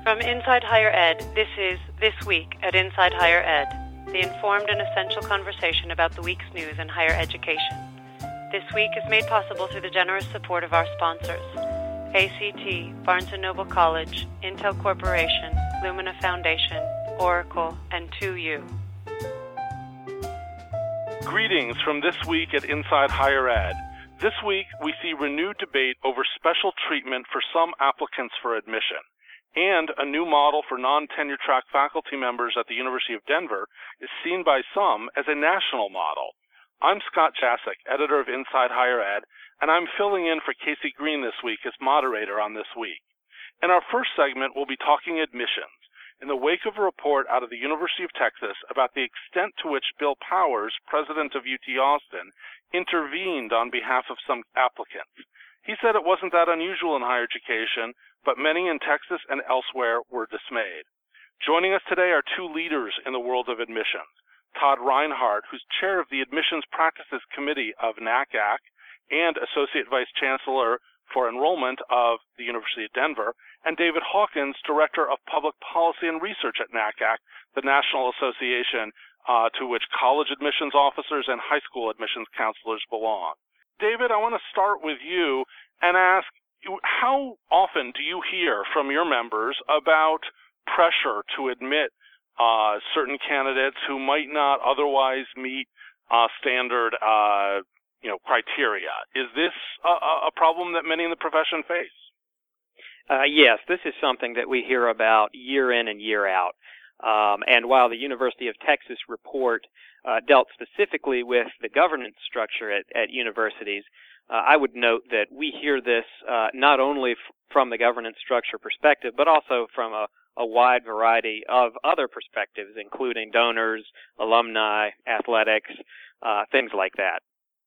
From Inside Higher Ed, this is This Week at Inside Higher Ed, the informed and essential conversation about the week's news in higher education. This Week is made possible through the generous support of our sponsors: ACT, Barnes & Noble College, Intel Corporation, Lumina Foundation, Oracle, and 2U. Greetings from This Week at Inside Higher Ed. This week, we see renewed debate over special treatment for some applicants for admission, and a new model for non-tenure track faculty members at the University of Denver is seen by some as a national model. I'm Scott Jasek, editor of Inside Higher Ed, and I'm filling in for Casey Green this week as moderator on This Week. In our first segment, we'll be talking admissions, in the wake of a report out of the University of Texas about the extent to which Bill Powers, president of UT Austin, intervened on behalf of some applicants. He said it wasn't that unusual in higher education, but many in Texas and elsewhere were dismayed. Joining us today are two leaders in the world of admissions: Todd Reinhardt, who's chair of the Admissions Practices Committee of NACAC and Associate Vice Chancellor for Enrollment of the University of Denver, and David Hawkins, Director of Public Policy and Research at NACAC, the national association to which college admissions officers and high school admissions counselors belong. David, I want to start with you and ask, how often do you hear from your members about pressure to admit certain candidates who might not otherwise meet standard criteria? Is this a problem that many in the profession face? Yes, this is something that we hear about year in and year out. And while the University of Texas report dealt specifically with the governance structure at universities, I would note that we hear this not only from the governance structure perspective, but also from a wide variety of other perspectives, including donors, alumni, athletics, things like that.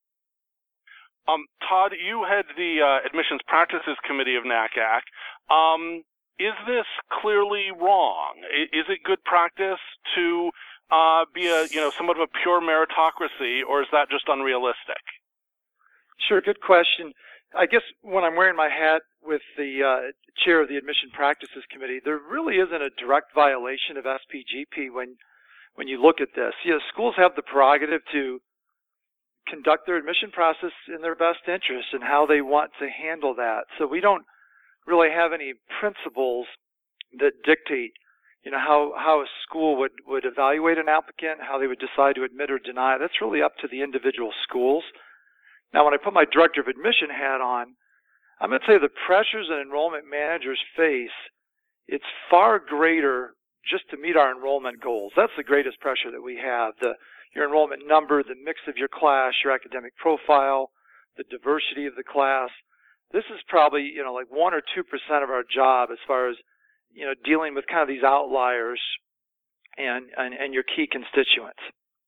Todd, you head the Admissions Practices Committee of NACAC. Is this clearly wrong? Is it good practice to be somewhat of a pure meritocracy, or is that just unrealistic? Sure, good question. I guess when I'm wearing my hat with the chair of the Admission Practices Committee, there really isn't a direct violation of SPGP when you look at this. Schools have the prerogative to conduct their admission process in their best interest and how they want to handle that. So we don't really have any principles that dictate, how a school would evaluate an applicant, how they would decide to admit or deny. That's really up to the individual schools. Now, when I put my director of admission hat on, I'm going to tell you the pressures that enrollment managers face, it's far greater just to meet our enrollment goals. That's the greatest pressure that we have. Your enrollment number, the mix of your class, your academic profile, the diversity of the class. This is probably, like 1 or 2% of our job as far as, dealing with kind of these outliers and your key constituents.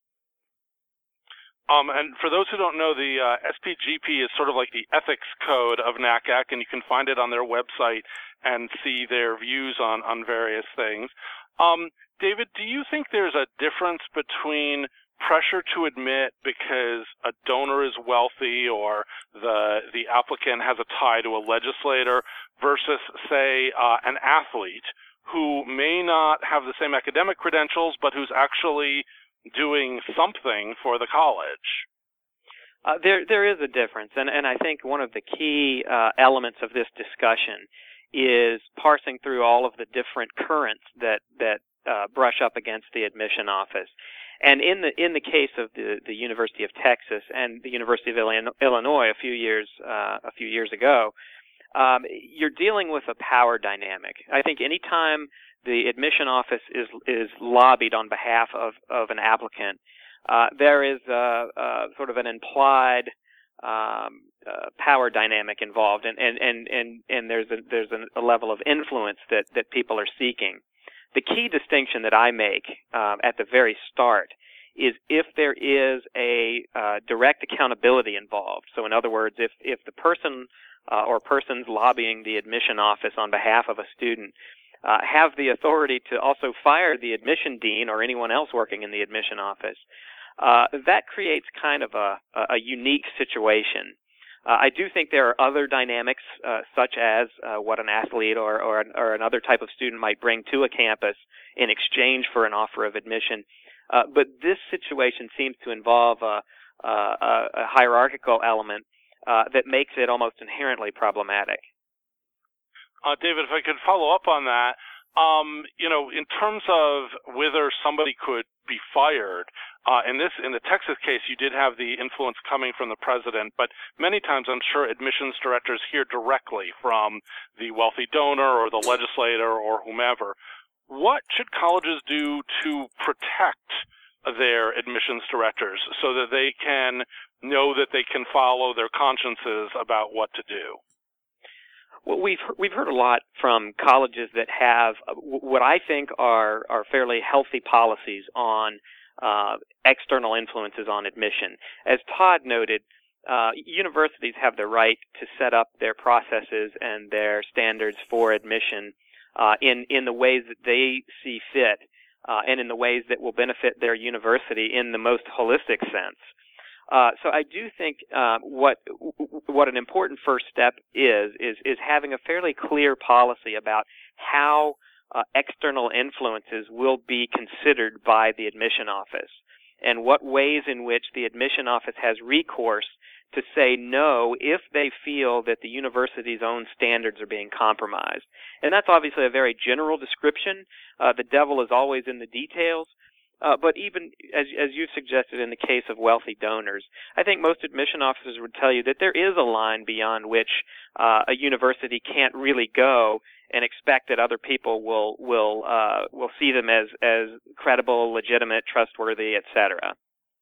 And for those who don't know, the SPGP is sort of like the ethics code of NACAC, and you can find it on their website and see their views on various things. David, do you think there's a difference between pressure to admit because a donor is wealthy or the applicant has a tie to a legislator versus, say, an athlete who may not have the same academic credentials but who's actually doing something for the college? There is a difference, and I think one of the key elements of this discussion is parsing through all of the different currents that brush up against the admission office. And in the case of the University of Texas and the University of Illinois a few years ago, you're dealing with a power dynamic. I think anytime the admission office is lobbied on behalf of an applicant, there is sort of an implied power dynamic involved, and there's a level of influence that people are seeking. The key distinction that I make at the very start is if there is a direct accountability involved. So in other words, if the person or persons lobbying the admission office on behalf of a student have the authority to also fire the admission dean or anyone else working in the admission office, that creates kind of a unique situation. I do think there are other dynamics, such as what an athlete or another type of student might bring to a campus in exchange for an offer of admission. But this situation seems to involve a hierarchical element that makes it almost inherently problematic. David, if I could follow up on that, in terms of whether somebody could be fired, in the Texas case, you did have the influence coming from the president, but many times I'm sure admissions directors hear directly from the wealthy donor or the legislator or whomever. What should colleges do to protect their admissions directors so that they can know that they can follow their consciences about what to do? Well, we've heard a lot from colleges that have what I think are fairly healthy policies on external influences on admission. As Todd noted, universities have the right to set up their processes and their standards for admission in the ways that they see fit and in the ways that will benefit their university in the most holistic sense. So I do think what an important first step is having a fairly clear policy about how external influences will be considered by the admission office and what ways in which the admission office has recourse to say no if they feel that the university's own standards are being compromised. And that's obviously a very general description. The devil is always in the details. But even as you suggested in the case of wealthy donors, I think most admission officers would tell you that there is a line beyond which a university can't really go and expect that other people will see them as credible, legitimate, trustworthy, etc.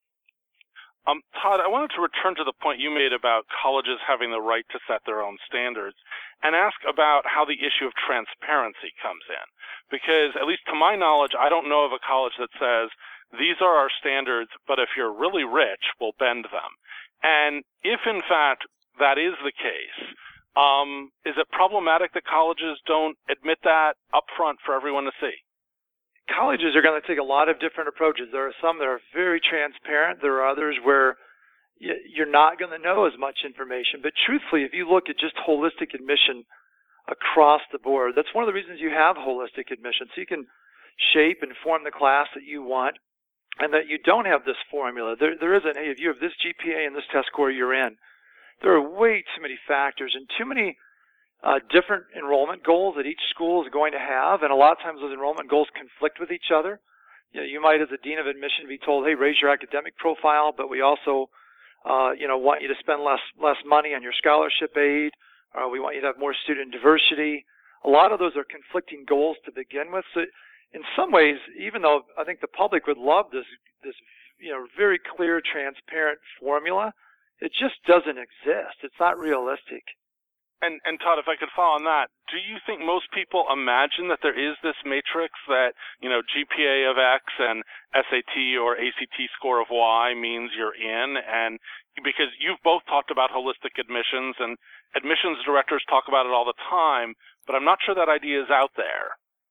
Todd, I wanted to return to the point you made about colleges having the right to set their own standards and ask about how the issue of transparency comes in. Because, at least to my knowledge, I don't know of a college that says, these are our standards, but if you're really rich, we'll bend them. And if, in fact, that is the case, is it problematic that colleges don't admit that up front for everyone to see? Colleges are going to take a lot of different approaches. There are some that are very transparent. There are others where you're not going to know as much information. But truthfully, if you look at just holistic admission across the board, that's one of the reasons you have holistic admission. So you can shape and form the class that you want and that you don't have this formula. There isn't, hey, if you have this GPA and this test score, you're in. There are way too many factors and too many different enrollment goals that each school is going to have, and a lot of times those enrollment goals conflict with each other. You might, as a dean of admission, be told, hey, raise your academic profile, but we also want you to spend less money on your scholarship aid. We want you to have more student diversity. A lot of those are conflicting goals to begin with. So in some ways, even though I think the public would love this very clear, transparent formula, it just doesn't exist. It's not realistic. And Todd, if I could follow on that, do you think most people imagine that there is this matrix that, GPA of X and SAT or ACT score of Y means you're in? And because you've both talked about holistic admissions, and admissions directors talk about it all the time, but I'm not sure that idea is out there.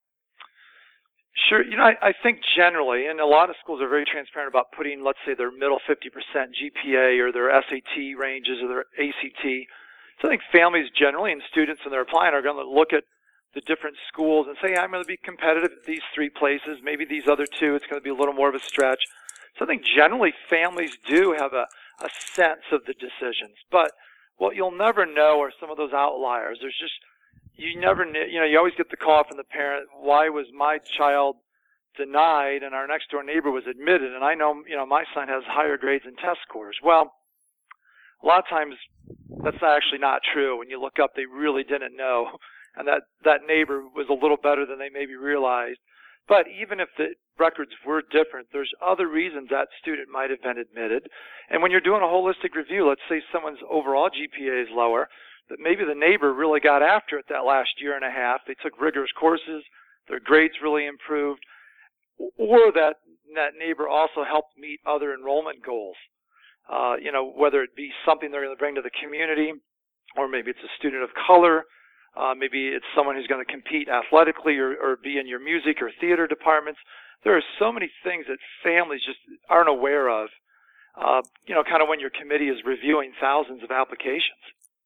Sure. I think generally, and a lot of schools are very transparent about putting, let's say, their middle 50% GPA or their SAT ranges or their ACT. So I think families generally and students when they're applying are going to look at the different schools and say, I'm going to be competitive at these 3 places, maybe these other 2, it's going to be a little more of a stretch. So I think generally families do have a sense of the decisions. But what you'll never know are some of those outliers. There's just, you never know, you always get the call from the parent, why was my child denied and our next door neighbor was admitted? And I know, my son has higher grades and test scores. Well, a lot of times that's actually not true. When you look up, they really didn't know, and that neighbor was a little better than they maybe realized. But even if the records were different, there's other reasons that student might have been admitted. And when you're doing a holistic review, let's say someone's overall GPA is lower, but maybe the neighbor really got after it that last year and a half. They took rigorous courses, their grades really improved, or that neighbor also helped meet other enrollment goals. Whether it be something they're going to bring to the community, or maybe it's a student of color, maybe it's someone who's going to compete athletically or be in your music or theater departments. There are so many things that families just aren't aware of kind of when your committee is reviewing thousands of applications.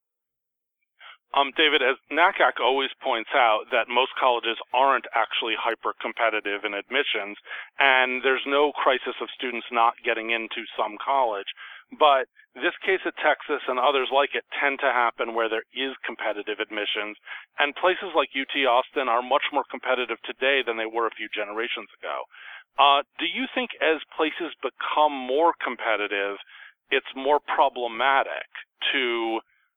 David, as NACAC always points out, that most colleges aren't actually hyper-competitive in admissions, and there's no crisis of students not getting into some college. But this case at Texas and others like it tend to happen where there is competitive admissions, and places like UT Austin are much more competitive today than they were a few generations ago. Do you think as places become more competitive, it's more problematic to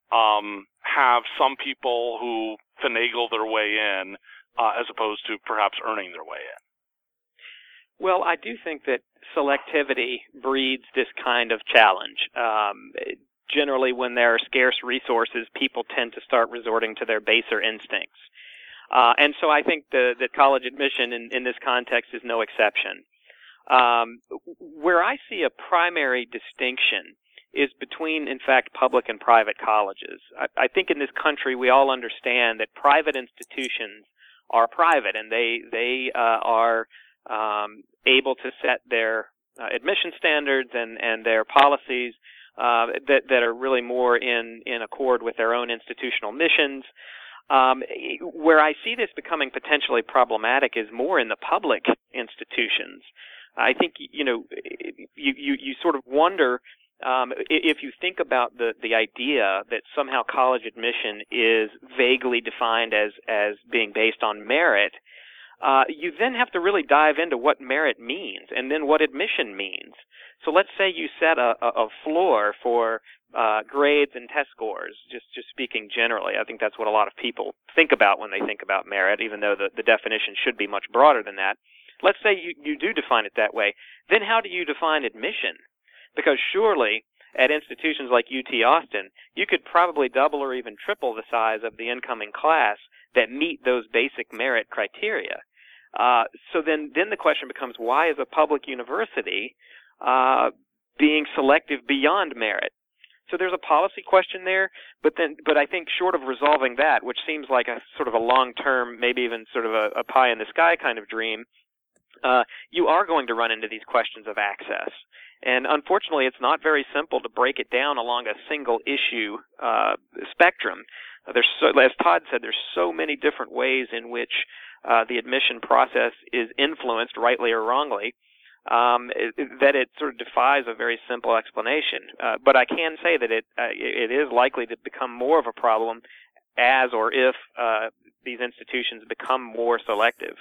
have some people who finagle their way in as opposed to perhaps earning their way in? Well, I do think that selectivity breeds this kind of challenge. Generally, when there are scarce resources, people tend to start resorting to their baser instincts. And so I think that college admission in this context is no exception. Where I see a primary distinction is between, in fact, public and private colleges. I think in this country we all understand that private institutions are private, and they are able to set their admission standards and their policies that are really more in accord with their own institutional missions. Where I see this becoming potentially problematic is more in the public institutions. I think you sort of wonder. If you think about the idea that somehow college admission is vaguely defined as being based on merit, you then have to really dive into what merit means and then what admission means. So let's say you set a floor for grades and test scores, just speaking generally. I think that's what a lot of people think about when they think about merit, even though the definition should be much broader than that. Let's say you do define it that way. Then how do you define admission? Because surely, at institutions like UT Austin, you could probably double or even triple the size of the incoming class that meet those basic merit criteria. So then the question becomes, why is a public university being selective beyond merit? So there's a policy question there, but I think short of resolving that, which seems like a sort of a long-term, maybe even sort of a pie-in-the-sky kind of dream, you are going to run into these questions of access. And unfortunately, it's not very simple to break it down along a single issue spectrum. As Todd said, there's so many different ways in which the admission process is influenced, rightly or wrongly, that it sort of defies a very simple explanation. But I can say that it is likely to become more of a problem as or if these institutions become more selective.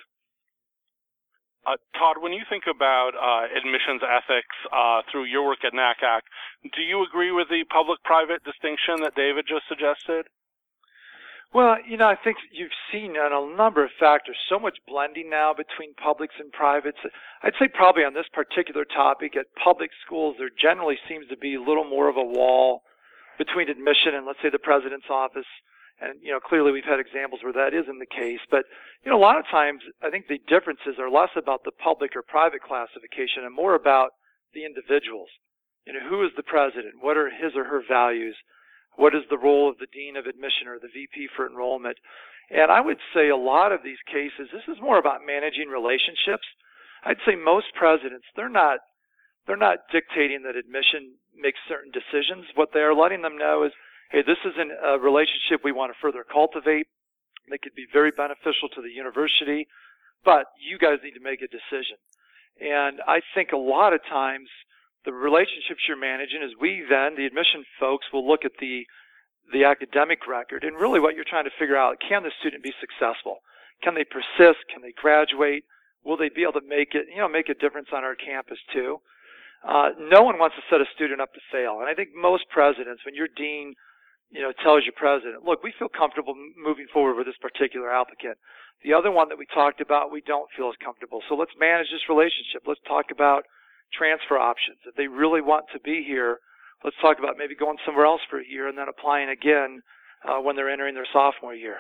Todd, when you think about admissions ethics through your work at NACAC, do you agree with the public-private distinction that David just suggested? Well, I think you've seen on a number of factors so much blending now between publics and privates. I'd say probably on this particular topic at public schools, there generally seems to be a little more of a wall between admission and, let's say, the president's office. And, clearly we've had examples where that isn't the case. But, a lot of times I think the differences are less about the public or private classification and more about the individuals. Who is the president? What are his or her values? What is the role of the dean of admission or the VP for enrollment? And I would say a lot of these cases, this is more about managing relationships. I'd say most presidents, they're not dictating that admission makes certain decisions. What they are letting them know is, hey, this is a relationship we want to further cultivate. They could be very beneficial to the university, but you guys need to make a decision. And I think a lot of times the relationships you're managing is we then, the admission folks, will look at the academic record. And really what you're trying to figure out, can the student be successful? Can they persist? Can they graduate? Will they be able to make a difference on our campus too? No one wants to set a student up to fail. And I think most presidents, when your dean tells your president, look, we feel comfortable moving forward with this particular applicant. The other one that we talked about, we don't feel as comfortable. So let's manage this relationship. Let's talk about transfer options. If they really want to be here, let's talk about maybe going somewhere else for a year and then applying again when they're entering their sophomore year.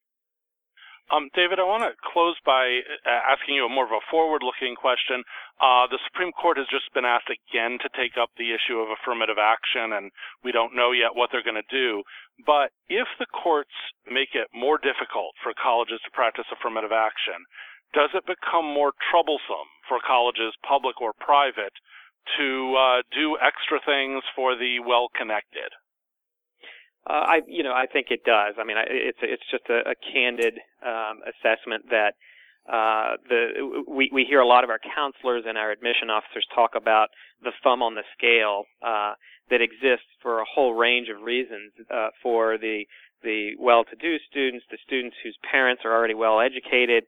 David, I want to close by asking you a more of a forward-looking question. The Supreme Court has just been asked again to take up the issue of affirmative action, and we don't know yet what they're going to do. But if the courts make it more difficult for colleges to practice affirmative action, does it become more troublesome for colleges, public or private, to do extra things for the well-connected? I think it does. I mean, it's just a candid assessment that we hear a lot of our counselors and our admission officers talk about the thumb on the scale that exists for a whole range of reasons for the well-to-do students, the students whose parents are already well-educated.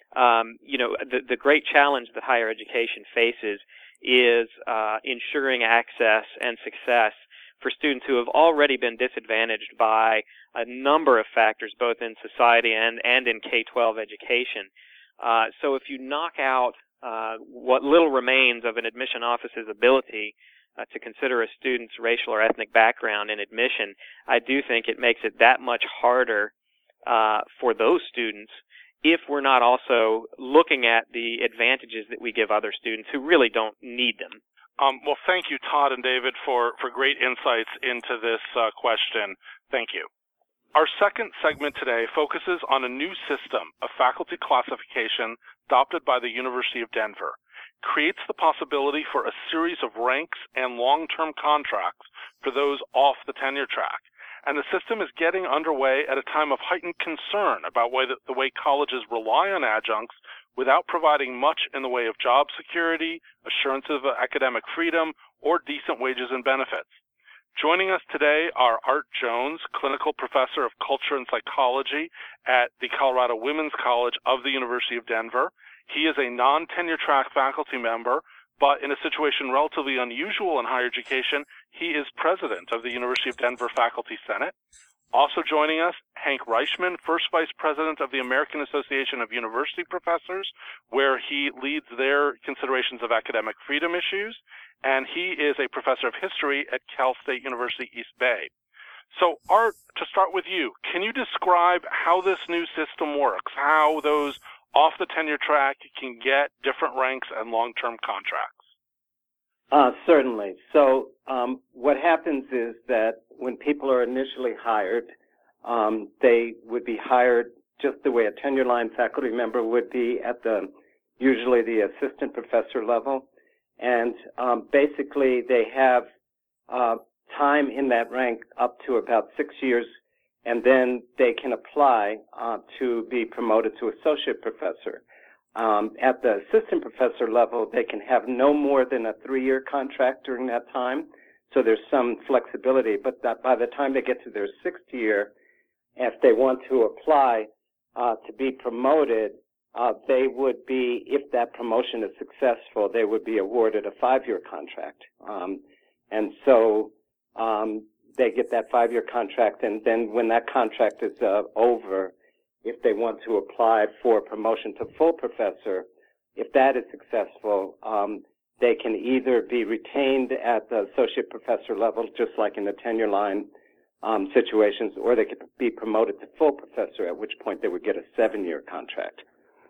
The great challenge that higher education faces is ensuring access and success for students who have already been disadvantaged by a number of factors, both in society and in K-12 education. So if you knock out what little remains of an admission office's ability to consider a student's racial or ethnic background in admission, I do think it makes it that much harder for those students if we're not also looking at the advantages that we give other students who really don't need them. Well, thank you, Todd and David, for great insights into this question. Thank you. Our second segment today focuses on a new system of faculty classification adopted by the University of Denver. It creates the possibility for a series of ranks and long-term contracts for those off the tenure track. And the system is getting underway at a time of heightened concern about the way colleges rely on adjuncts without providing much in the way of job security, assurances of academic freedom, or decent wages and benefits. Joining us today are Art Jones, Clinical Professor of Culture and Psychology at the Colorado Women's College of the University of Denver. He is a non-tenure track faculty member, but in a situation relatively unusual in higher education, he is president of the University of Denver Faculty Senate. Also joining us, Hank Reichman, First Vice President of the American Association of University Professors, where he leads their considerations of academic freedom issues, and he is a professor of history at Cal State University East Bay. So, Art, to start with you, can you describe how this new system works, how those off the tenure track can get different ranks and long-term contracts? Certainly. So what happens is that when people are initially hired, they would be hired just the way a tenure line faculty member would be at usually the assistant professor level. And basically they have time in that rank up to about 6 years, and then they can apply to be promoted to associate professor. At the assistant professor level, they can have no more than a 3-year contract during that time, so there's some flexibility. But that by the time they get to their 6th year, if they want to apply to be promoted, they would be, if that promotion is successful, they would be awarded a 5-year contract. And so they get that 5-year contract, and then when that contract is over, if they want to apply for promotion to full professor, if that is successful, they can either be retained at the associate professor level, just like in the tenure line situations, or they could be promoted to full professor, at which point they would get a 7-year contract.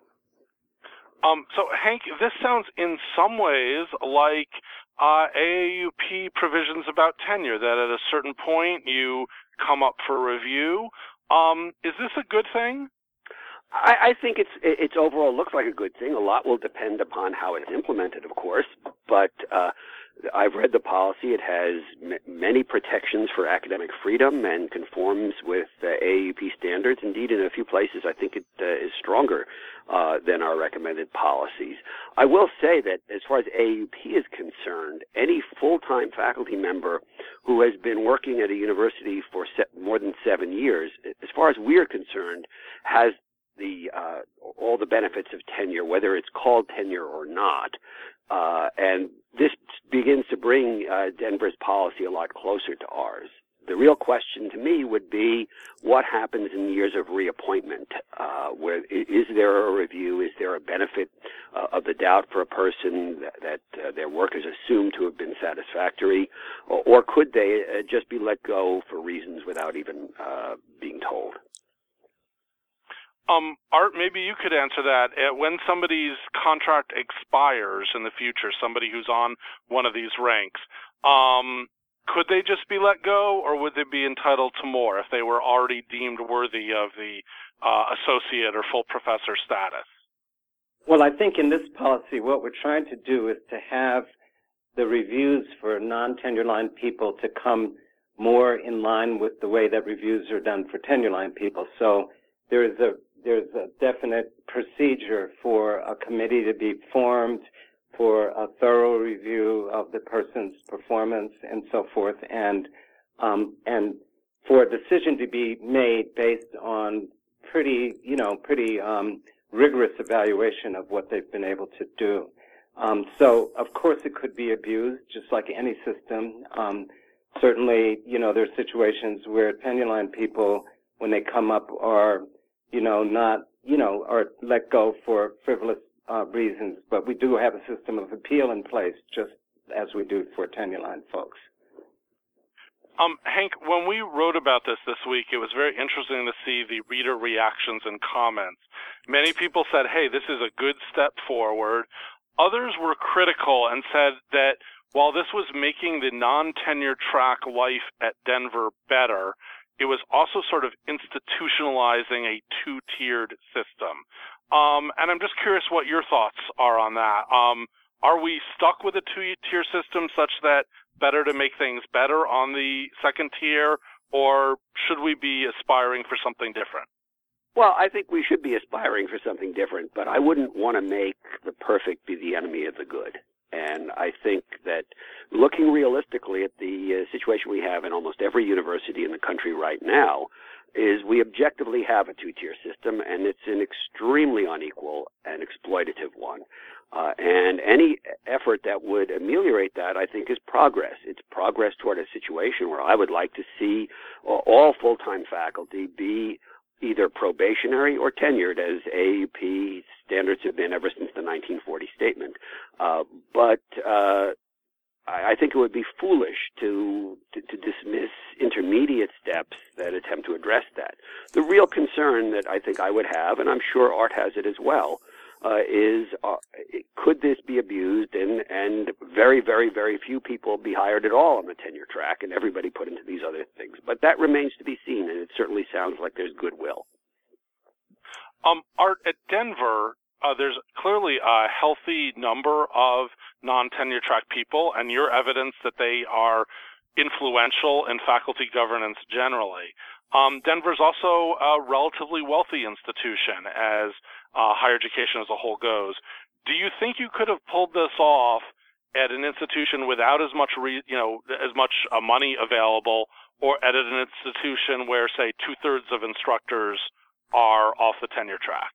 So, Hank, this sounds in some ways like AAUP provisions about tenure, that at a certain point you come up for review. Is this a good thing? I think it's overall looks like a good thing. A lot will depend upon how it's implemented, of course, but I've read the policy. It has many protections for academic freedom and conforms with AAUP standards. Indeed, in a few places, I think it is stronger than our recommended policies. I will say that as far as AAUP is concerned, any full-time faculty member who has been working at a university for more than 7 years, as far as we're concerned, has all the benefits of tenure, whether it's called tenure or not. And this begins to bring Denver's policy a lot closer to ours. The real question to me would be what happens in years of reappointment. Where is there a review? Is there a benefit of the doubt for a person that their work is assumed to have been satisfactory? Or could they just be let go for reasons without even being told? Art, maybe you could answer that. When somebody's contract expires in the future, somebody who's on one of these ranks, could they just be let go, or would they be entitled to more if they were already deemed worthy of the associate or full professor status? Well, I think in this policy, what we're trying to do is to have the reviews for non-tenure line people to come more in line with the way that reviews are done for tenure line people. So there's a definite procedure for a committee to be formed for a thorough review of the person's performance and so forth, and for a decision to be made based on pretty rigorous evaluation of what they've been able to do. So, of course, it could be abused, just like any system. Certainly, there are situations where tenure line people, when they come up, are, not, are let go for frivolous reasons. But we do have a system of appeal in place, just as we do for tenure line folks. Hank, when we wrote about this week, it was very interesting to see the reader reactions and comments. Many people said, hey, this is a good step forward. Others were critical and said that while this was making the non-tenure track life at Denver better, it was also sort of institutionalizing a two-tiered system. And I'm just curious what your thoughts are on that. Are we stuck with a two-tier system such that better to make things better on the second tier, or should we be aspiring for something different? Well, I think we should be aspiring for something different, but I wouldn't want to make the perfect be the enemy of the good. And I think that looking realistically at the situation we have in almost every university in the country right now is we objectively have a two-tier system, and it's an extremely unequal and exploitative one. And any effort that would ameliorate that, I think, is progress. It's progress toward a situation where I would like to see all full-time faculty be either probationary or tenured, as AAP standards have been ever since the 1940 statement. But I think it would be foolish to dismiss intermediate steps that attempt to address that. The real concern that I think I would have, and I'm sure Art has it as well, is could this be abused and very, very, very few people be hired at all on the tenure track and everybody put into these other things? But that remains to be seen, and it certainly sounds like there's goodwill. Art, at Denver, there's clearly a healthy number of non-tenure track people, and your evidence that they are influential in faculty governance generally. Denver's also a relatively wealthy institution as higher education as a whole goes. Do you think you could have pulled this off at an institution without as much money available, or at an institution where, say, 2/3 of instructors are off the tenure track?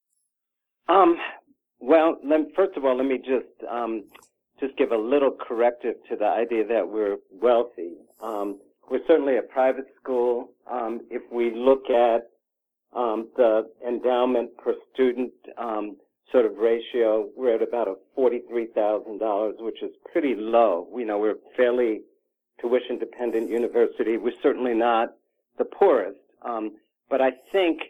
Well, first of all, let me just give a little corrective to the idea that we're wealthy. We're certainly a private school. If we look at the endowment per student sort of ratio, we're at about a $43,000, which is pretty low. We're a fairly tuition-dependent university. We're certainly not the poorest, but I think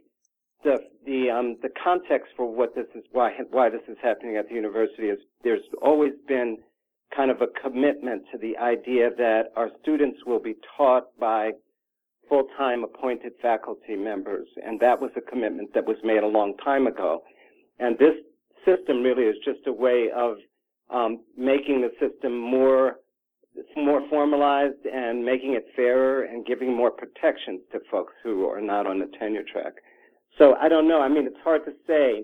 the context for what this is, why this is happening at the university is there's always been kind of a commitment to the idea that our students will be taught by full-time appointed faculty members, and that was a commitment that was made a long time ago. And this system really is just a way of making the system more formalized and making it fairer and giving more protections to folks who are not on the tenure track. So I don't know. I mean, it's hard to say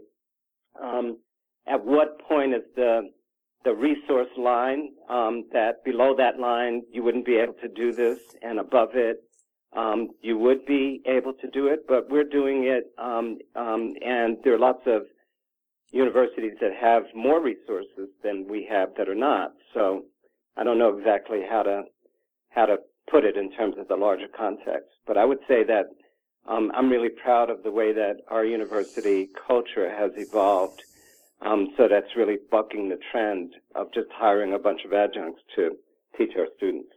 at what point is the resource line, that below that line you wouldn't be able to do this, and above it you would be able to do it, but we're doing it, and there are lots of universities that have more resources than we have that are not. So I don't know exactly how to put it in terms of the larger context, but I would say that I'm really proud of the way that our university culture has evolved. So that's really bucking the trend of just hiring a bunch of adjuncts to teach our students.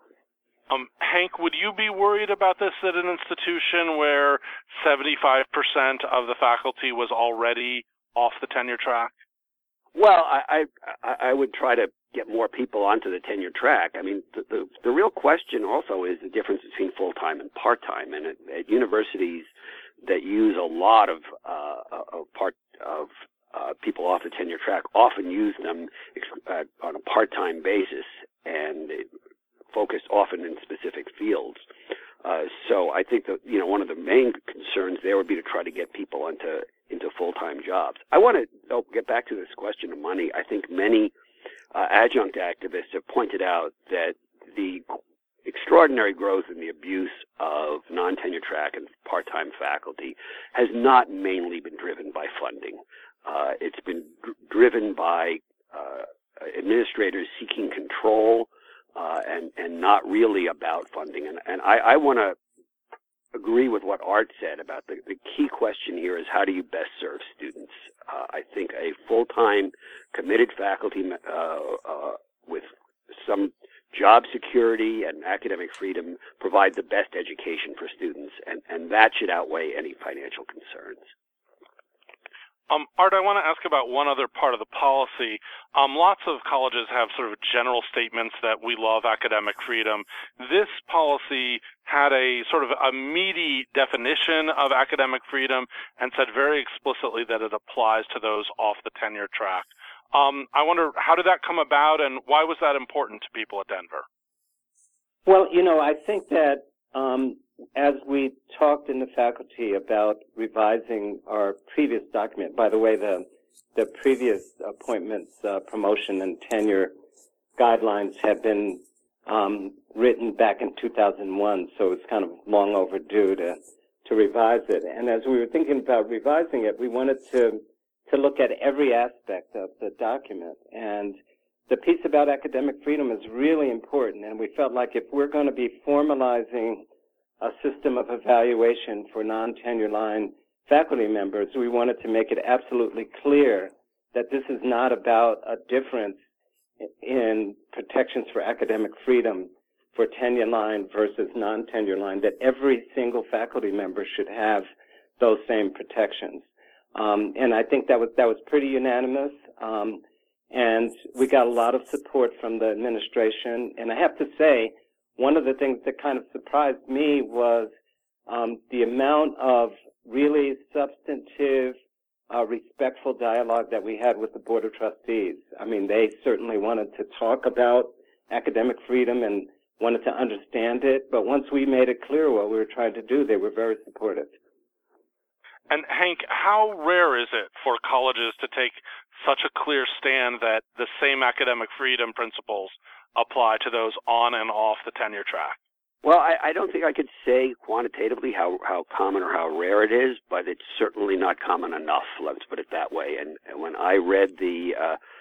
Hank, would you be worried about this at an institution where 75% of the faculty was already off the tenure track? Well, I would try to get more people onto the tenure track. I mean, the real question also is the difference between full-time and part-time. And at universities that use a lot of people off the tenure track often use them on a part-time basis and focused often in specific fields. So I think that, one of the main concerns there would be to try to get people into full-time jobs. I want to get back to this question of money. I think many adjunct activists have pointed out that the extraordinary growth in the abuse of non-tenure track and part-time faculty has not mainly been driven by funding. It's been driven by administrators seeking control and not really about funding. And I want to agree with what Art said about the key question here is how do you best serve students? I think a full-time committed faculty with some job security and academic freedom provide the best education for students, and that should outweigh any financial concerns. Art, I want to ask about one other part of the policy. Lots of colleges have sort of general statements that we love academic freedom. This policy had a sort of a meaty definition of academic freedom and said very explicitly that it applies to those off the tenure track. I wonder, how did that come about, and why was that important to people at Denver? Well, I think that as we talked in the faculty about revising our previous document, by the way, the previous appointments, promotion, and tenure guidelines have been written back in 2001, so it's kind of long overdue to revise it. And as we were thinking about revising it, we wanted to look at every aspect of the document. And the piece about academic freedom is really important, and we felt like if we're going to be formalizing a system of evaluation for non-tenure line faculty members, we wanted to make it absolutely clear that this is not about a difference in protections for academic freedom for tenure line versus non-tenure line, that every single faculty member should have those same protections. And I think that was pretty unanimous. And we got a lot of support from the administration. And I have to say, one of the things that kind of surprised me was the amount of really substantive, respectful dialogue that we had with the Board of Trustees. I mean, they certainly wanted to talk about academic freedom and wanted to understand it, but once we made it clear what we were trying to do, they were very supportive. And Hank, how rare is it for colleges to take such a clear stand that the same academic freedom principles apply to those on and off the tenure track? Well, I don't think I could say quantitatively how common or how rare it is, but it's certainly not common enough, let's put it that way. And when I read the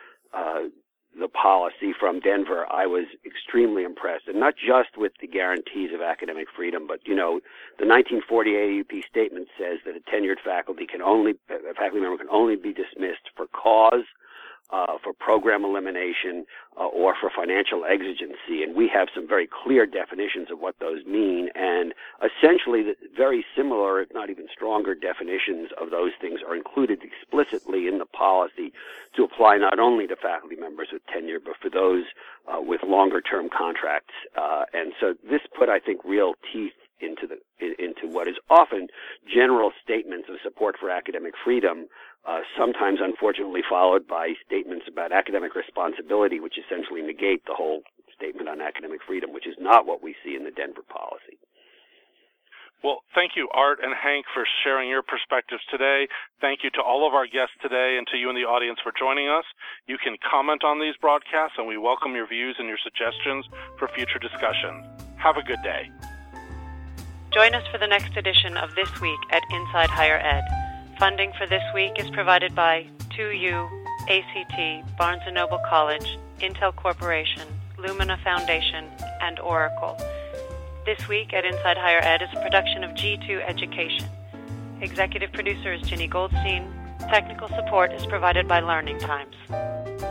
policy from Denver, I was extremely impressed, and not just with the guarantees of academic freedom, but, the 1940 AUP statement says that a tenured faculty member can only be dismissed for cause, for program elimination, or for financial exigency. And we have some very clear definitions of what those mean. And essentially, very similar, if not even stronger, definitions of those things are included explicitly in the policy to apply not only to faculty members with tenure, but for those with longer-term contracts. And so this put, I think, real teeth into what is often general statements of support for academic freedom, sometimes unfortunately followed by statements about academic responsibility, which essentially negate the whole statement on academic freedom, which is not what we see in the Denver policy. Well, thank you, Art and Hank, for sharing your perspectives today. Thank you to all of our guests today and to you in the audience for joining us. You can comment on these broadcasts, and we welcome your views and your suggestions for future discussion. Have a good day. Join us for the next edition of This Week at Inside Higher Ed. Funding for This Week is provided by 2U, ACT, Barnes & Noble College, Intel Corporation, Lumina Foundation, and Oracle. This Week at Inside Higher Ed is a production of G2 Education. Executive producer is Ginny Goldstein. Technical support is provided by Learning Times.